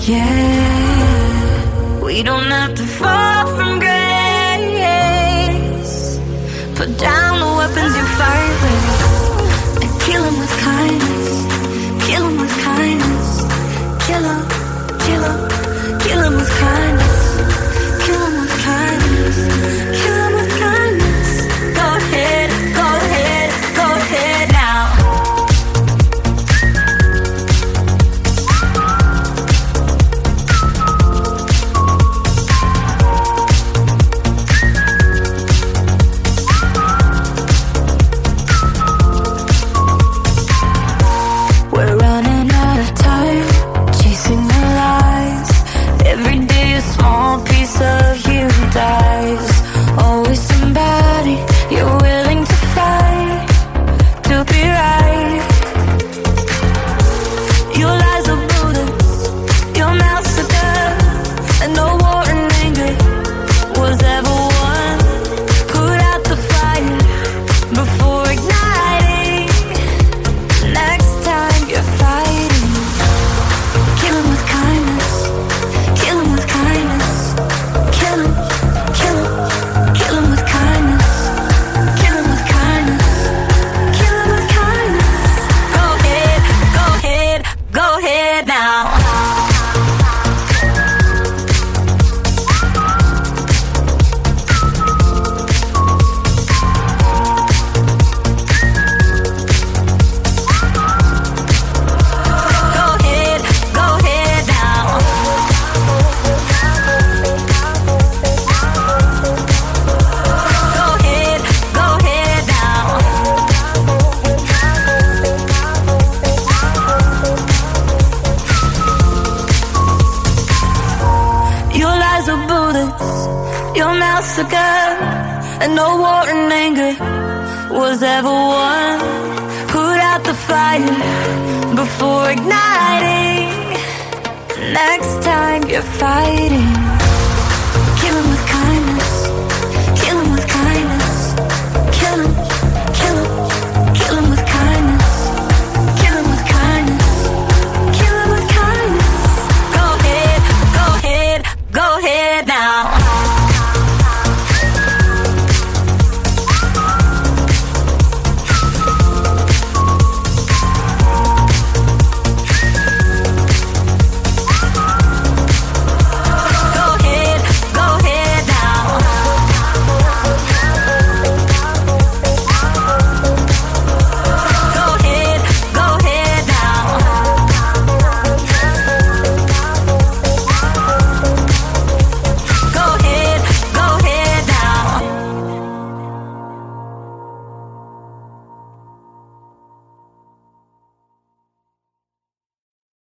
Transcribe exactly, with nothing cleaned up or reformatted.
Yeah, we don't have to fall from grace. Put down the weapons you fight with and kill them with kindness. Kill them with kindness. Kill them, kill them, kill them with kindness. Kill them with kindness. Kill them with kindness. Go ahead, go ahead, go ahead now. We're running out of time, chasing the lies. Every day a small piece of you dies. Always somebody you're willing to fight to be right. Your lies are bullets, your mouth's a gun, and no war and anger was ever won. Put out the fire before igniting. Next time you're fighting, kill him with kindness. Kill him with kindness. Kill him, kill him, kill him with kindness. Kill him with kindness. Kill him with kindness. Go ahead, go ahead, go ahead now. Go ahead, go ahead now. Go ahead, go ahead now. Your lies are bullets, your mouth's a gun, and no war and anger was ever won. Put out the fire before igniting. Next time you're fighting,